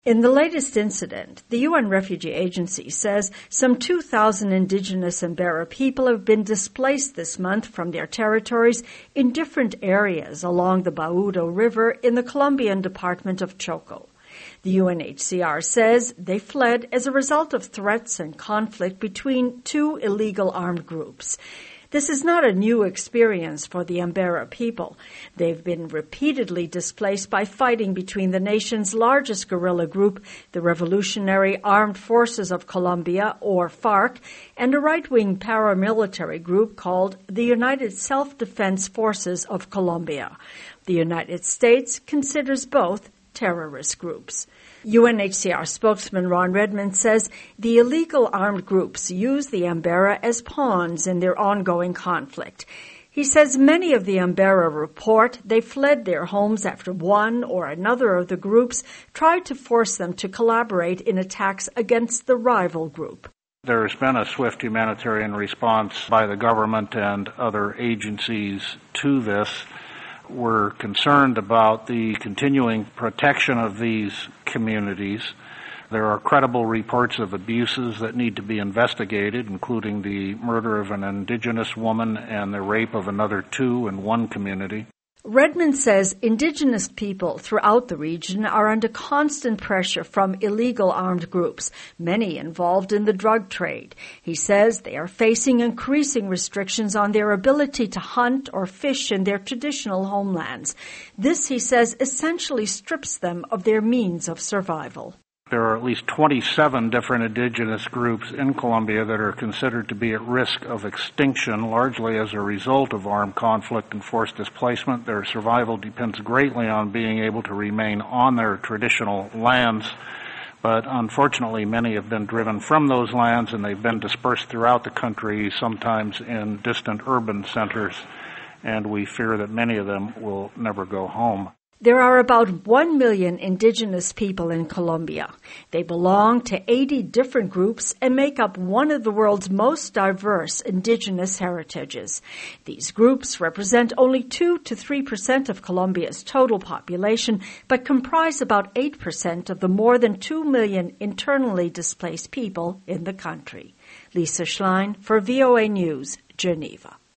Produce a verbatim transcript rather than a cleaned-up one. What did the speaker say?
In the latest incident, the U N Refugee Agency says some two thousand indigenous Embera people have been displaced this month from their territories in different areas along the Baudo River in the Colombian department of Choco. The U N H C R says they fled as a result of threats and conflict between two illegal armed groups. This is not a new experience for the Embera people. They've been repeatedly displaced by fighting between the nation's largest guerrilla group, the Revolutionary Armed Forces of Colombia, or FARC, and a right-wing paramilitary group called the United Self-Defense Forces of Colombia. The United States considers both terrorist groups. U N H C R spokesman Ron Redmond says the illegal armed groups use the Embera as pawns in their ongoing conflict. He says many of the Embera report they fled their homes after one or another of the groups tried to force them to collaborate in attacks against the rival group. There has been a swift humanitarian response by the government and other agencies to this. We're concerned about the continuing protection of these communities. There are credible reports of abuses that need to be investigated, including the murder of an indigenous woman and the rape of another two in one community. Redmond says indigenous people throughout the region are under constant pressure from illegal armed groups, many involved in the drug trade. He says they are facing increasing restrictions on their ability to hunt or fish in their traditional homelands. This, he says, essentially strips them of their means of survival. There are at least twenty-seven different indigenous groups in Colombia that are considered to be at risk of extinction, largely as a result of armed conflict and forced displacement. Their survival depends greatly on being able to remain on their traditional lands. But unfortunately, many have been driven from those lands, and they've been dispersed throughout the country, sometimes in distant urban centers, and we fear that many of them will never go home. There are about one million indigenous people in Colombia. They belong to eighty different groups and make up one of the world's most diverse indigenous heritages. These groups represent only two to three percent of Colombia's total population, but comprise about eight percent of the more than two million internally displaced people in the country. Lisa Schlein for V O A News, Geneva.